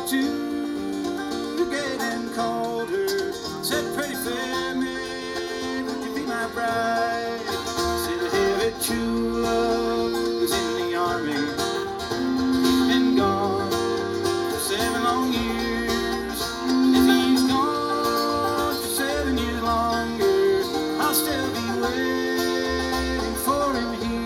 up to the gate and called her. Said, pretty fair maid, would you be my bride? Said, a heavy true love was in the army. He's been gone for 7 long years. If he's gone for 7 years longer, I'll still be waiting for him here.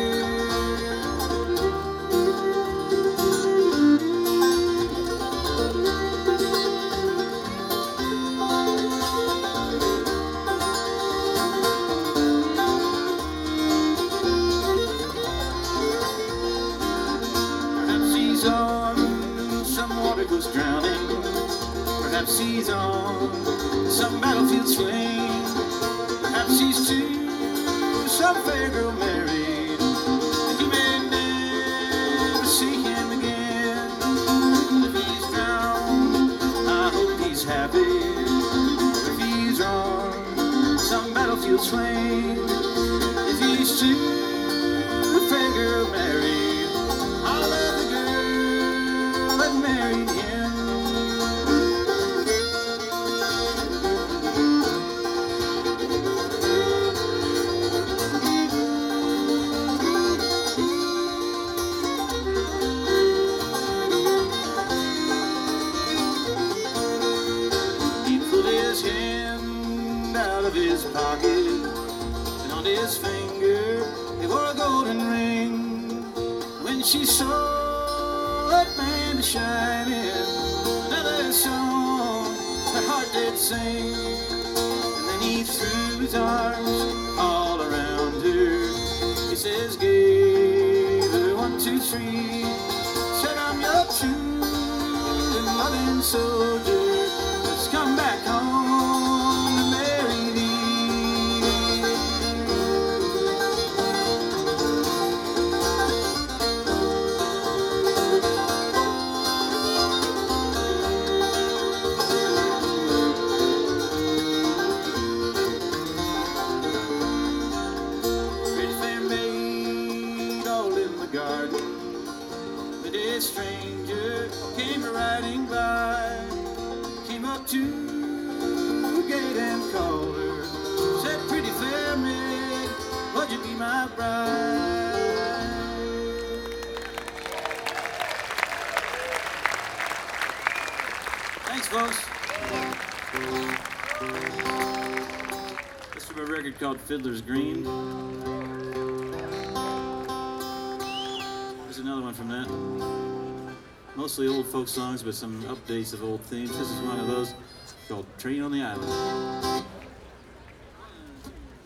Was drowning. Perhaps he's on some battlefield swing. Perhaps he's to some fair girl married, and you may never see him again. If he's drowned, I hope he's happy. If he's on some battlefield swing, if he's to a fair girl married, I'll love the girl that married him. His pocket, and on his finger he wore a golden ring. When she saw that man shining, another song her heart did sing. And then he threw his arms all around her. He says, gave her 1, 2, 3. Said, I'm your true and loving soldier. Let's come back home to marry thee. A stranger came riding by, came up to the gate and called her. Said, pretty fair maid, would you be my bride? Thanks, folks. This is from a record called Fiddler's Green. There's another one from that. Mostly old folk songs, but some updates of old themes. This is one of those called Train on the Island.